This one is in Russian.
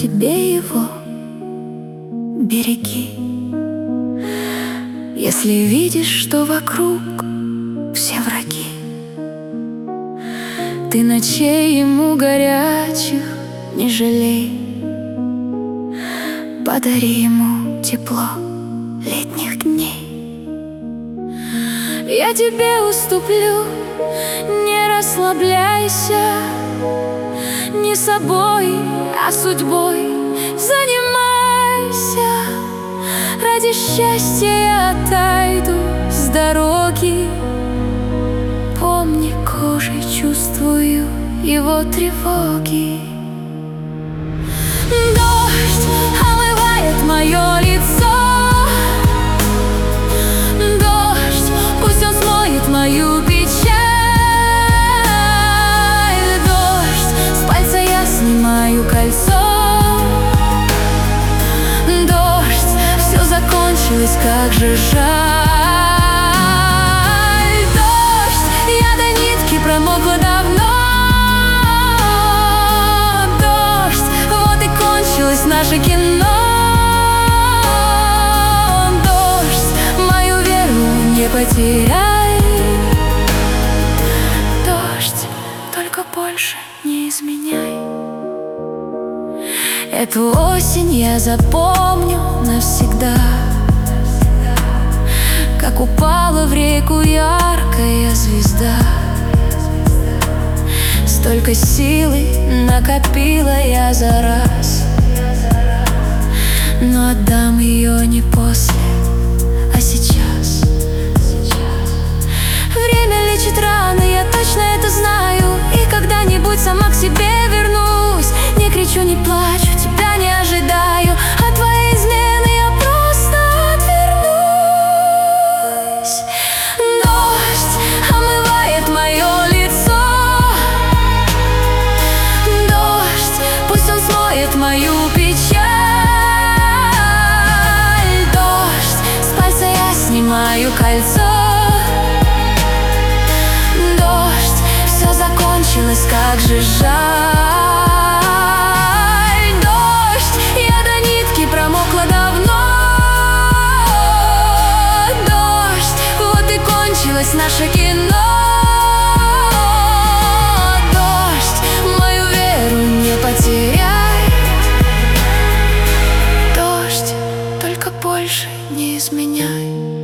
себе его береги. Если видишь, что вокруг все враги, ты ночей ему горячих не жалей. Подари ему тепло летних дней. Я тебе уступлю, не расслабляйся. Не собой, а судьбой занимайся. Ради счастья я отойду с дороги. Помни, кожей чувствую его тревоги. Дождь омывает мое лицо. Дождь, пусть он смоет мою печаль. Дождь, с пальца я снимаю кольцо. Дождь, все закончилось, как же жаль. Дождь, я до нитки промокла давно. Дождь, вот и кончилось наше кино. Дождь, мою веру не потеряй. Дождь, только больше не изменяй. Эту осень я запомню навсегда, как упала в реку яркая звезда. Столько силы накопила я за раз, но отдам ее не после, а сейчас. Время лечит раны, я точно это знаю. И когда-нибудь сама к себе вернусь. Не кричу, не плачу, тебя не ожидаю. От твоей измены я просто отвернусь. Дождь омывает мое лицо. Дождь, пусть он смоет мою печаль. Дождь, с пальца я снимаю кольцо. Дождь, все закончилось, как же жаль. Дождь, я до нитки промокла давно. Дождь, вот и кончилось наше кино. Дождь, мою веру не потеряй. Дождь, только больше не изменяй.